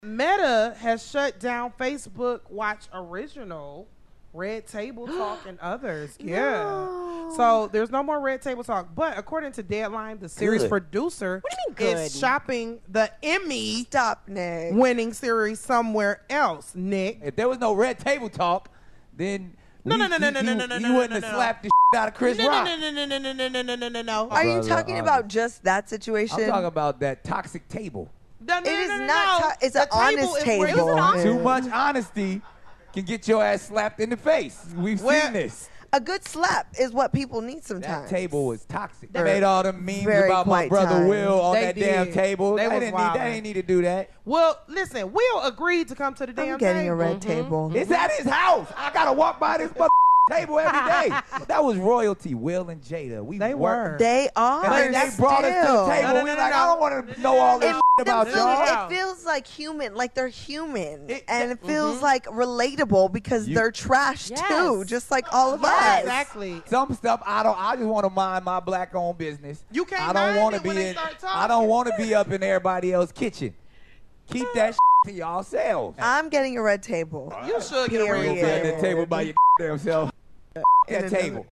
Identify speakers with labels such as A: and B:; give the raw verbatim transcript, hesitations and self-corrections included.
A: Meta has shut down Facebook Watch Original, Red Table Talk, and others. Yeah.
B: No.
A: So there's no more Red Table Talk. But according to Deadline, the series
C: Good.
A: producer
B: What do you mean
A: is
B: good?
A: shopping the Emmy
B: Stop, Nick.
A: winning series somewhere else, Nick.
C: If there was no Red Table Talk, then
A: No,
C: we-
A: no, no, no,
C: you-
A: no, no,
C: you-
A: no, no,
C: you
A: no,
C: wouldn't
A: no,
C: have
A: no, no.
C: slapped the out of Chris
A: no,
C: Rock.
A: no, no, no, no, no, no, no, no, no, no, no.
B: Are you
C: Brother,
B: talking
C: honest.
B: about just that situation?
C: I'm talking about that toxic table.
A: No, no,
B: It is
A: no, no,
B: not
A: no.
B: ta- it's
A: The
B: an honest
A: is where you
B: table.
A: talk-
B: Yeah.
C: Too much honesty can get your ass slapped in the face. We've
A: Where-
C: seen this.
B: A good slap is what people need
C: That
B: sometimes.
C: table was toxic. They
B: Very-
C: made all them memes
B: very
C: about my
B: quite
C: brother
B: times.
C: Will on
A: They
C: that damn
A: did.
C: table.
A: They
C: They,
A: was
C: didn't need,
A: wildin'.
C: they didn't need to do that.
A: Well, listen, Will agreed to come to the damn
B: I'm getting
A: table.
B: a red table.
C: It's at his house. I gotta walk by this mother table every day. That was royalty. Will and Jada. We
A: They
C: worked.
A: were.
B: They are.
C: And then
A: that's
C: they brought us to
B: still.
C: the table.
A: No, no,
C: we
A: no,
C: like,
A: no.
C: I don't want to know all this
B: It,
C: shit
B: them
C: about
B: feel-
C: y'all.
B: it feels like human, like they're human,
C: It-
B: and it feels like relatable because
C: You-
B: they're trash
D: Yes.
B: too, just like all of
A: Right,
B: us.
A: exactly.
C: Some stuff I don't. I just want to mind my black-owned business.
A: You can't
C: I don't
A: mind
C: wanna
A: it when
C: be
A: they
C: in.
A: start
C: I
A: talking.
C: don't want to be up in everybody else's kitchen. Keep that to yourselves.
B: I'm getting a red table.
A: You should get a
B: Period.
A: red
C: Go sit at
A: table.
C: the table by your damn self.
B: In
C: That
B: another-
C: table.